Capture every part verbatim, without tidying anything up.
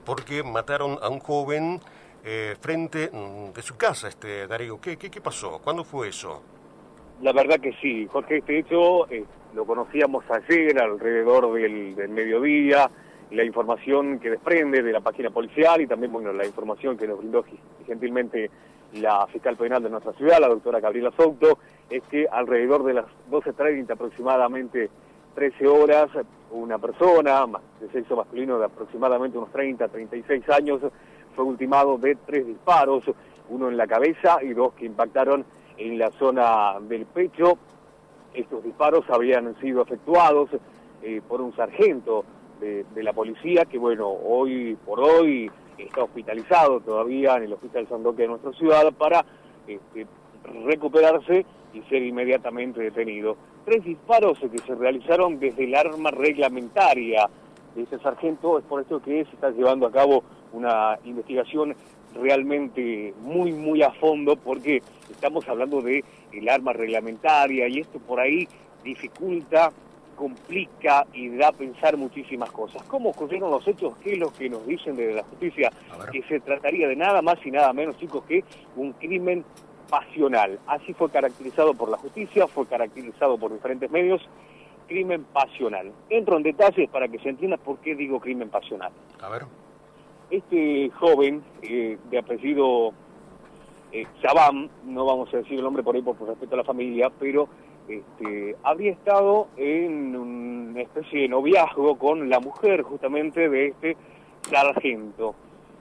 porque mataron a un joven eh, frente de su casa, este Darío. ¿Qué, qué, qué pasó? ¿Cuándo fue eso? La verdad que sí, Jorge, este hecho eh, lo conocíamos ayer alrededor del, del mediodía, la información que desprende de la página policial y también, bueno, la información que nos brindó gentilmente la fiscal penal de nuestra ciudad, la doctora Gabriela Souto, es que alrededor de las doce treinta, aproximadamente trece horas, una persona de sexo masculino de aproximadamente unos treinta, treinta y seis años fue ultimado de tres disparos, uno en la cabeza y dos que impactaron en la zona del pecho. Estos disparos habían sido efectuados eh, por un sargento de, de la policía que, bueno, hoy por hoy está hospitalizado todavía en el Hospital San Roque de nuestra ciudad para este, recuperarse y ser inmediatamente detenido. Tres disparos que se realizaron desde el arma reglamentaria de este sargento, es por esto que se está llevando a cabo una investigación realmente muy, muy a fondo, porque estamos hablando de el arma reglamentaria y esto por ahí dificulta, complica y da a pensar muchísimas cosas. ¿Cómo ocurrieron los hechos? ¿Qué es lo que nos dicen desde la justicia? Que se trataría de nada más y nada menos, chicos, que un crimen pasional. Así fue caracterizado por la justicia, fue caracterizado por diferentes medios, crimen pasional. Entro en detalles para que se entienda por qué digo crimen pasional. A ver. Este joven, eh, de apellido eh, Shabam, no vamos a decir el nombre por ahí por, por respeto a la familia, pero este, habría estado en una especie de noviazgo con la mujer justamente de este sargento.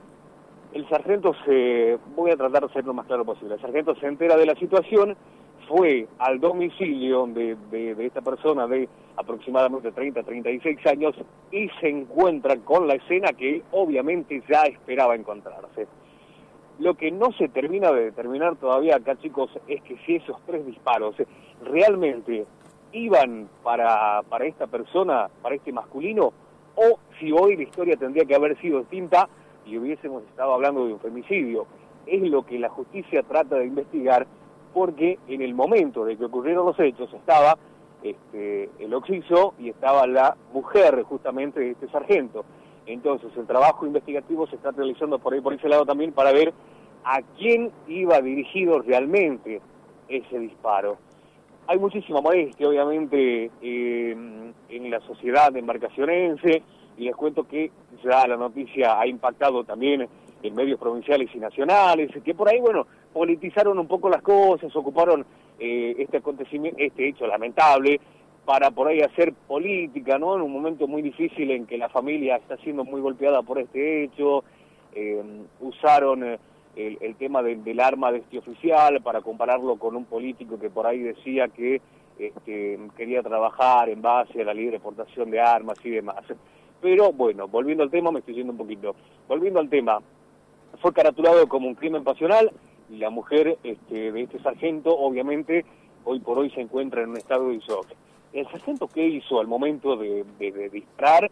El sargento se, voy a tratar de ser lo más claro posible, el sargento se entera de la situación, fue al domicilio de, de, de esta persona de aproximadamente treinta, treinta y seis años y se encuentra con la escena que obviamente ya esperaba encontrarse. Lo que no se termina de determinar todavía acá, chicos, es que si esos tres disparos realmente iban para, para esta persona, para este masculino, o si hoy la historia tendría que haber sido distinta y hubiésemos estado hablando de un femicidio. Es lo que la justicia trata de investigar, porque en el momento de que ocurrieron los hechos estaba este, el occiso y estaba la mujer justamente de este sargento. Entonces el trabajo investigativo se está realizando por ahí, por ese lado también, para ver a quién iba dirigido realmente ese disparo. Hay muchísima molestia, obviamente, eh, en la sociedad embarcacionense, y les cuento que ya la noticia ha impactado también en medios provinciales y nacionales, que por ahí, bueno, politizaron un poco las cosas, ocuparon eh, este acontecimiento, este hecho lamentable, para por ahí hacer política, ¿no? En un momento muy difícil en que la familia está siendo muy golpeada por este hecho, eh, usaron eh, el, el tema de, del arma de este oficial para compararlo con un político que por ahí decía que este, quería trabajar en base a la libre exportación de armas y demás. Pero bueno, volviendo al tema, me estoy yendo un poquito, volviendo al tema, fue caratulado como un crimen pasional y la mujer este, de este sargento, obviamente, hoy por hoy se encuentra en un estado de shock. El sargento, ¿qué hizo al momento de, de, de disparar?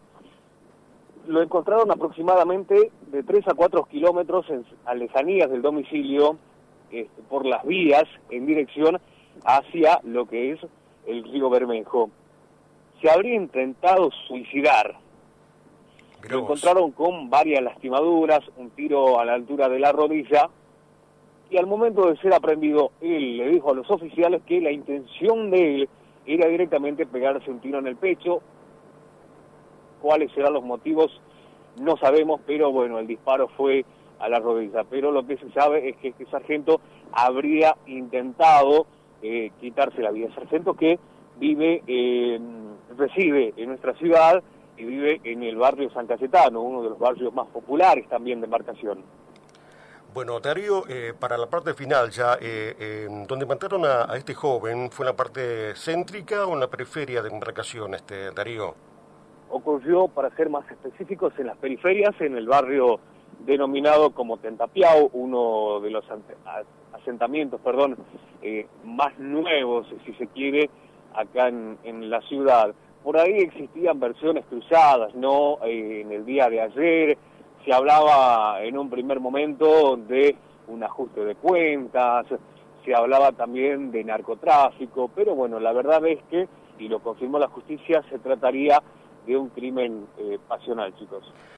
Lo encontraron aproximadamente de tres a cuatro kilómetros en, a lejanías del domicilio, este, por las vías, en dirección hacia lo que es el río Bermejo. Se habría intentado suicidar. Lo encontraron con varias lastimaduras, un tiro a la altura de la rodilla, y al momento de ser aprendido, él le dijo a los oficiales que la intención de él era directamente pegarse un tiro en el pecho. ¿Cuáles serán los motivos? No sabemos, pero bueno, el disparo fue a la rodilla. Pero lo que se sabe es que este sargento habría intentado eh, quitarse la vida. El sargento que vive, eh, reside en nuestra ciudad y vive en el barrio San Cayetano, uno de los barrios más populares también de embarcación. Bueno, Darío, eh, para la parte final ya, eh, eh, donde mataron a, a este joven, ¿fue en la parte céntrica o en la periferia de embarcación, este Darío? Ocurrió, para ser más específicos, en las periferias, en el barrio denominado como Tentapiau, uno de los asentamientos, perdón, eh, más nuevos, si se quiere, acá en, en la ciudad. Por ahí existían versiones cruzadas, ¿no? Eh, en el día de ayer se hablaba en un primer momento de un ajuste de cuentas, se hablaba también de narcotráfico, pero bueno, la verdad es que, y lo confirmó la justicia, se trataría de un crimen eh, pasional, chicos.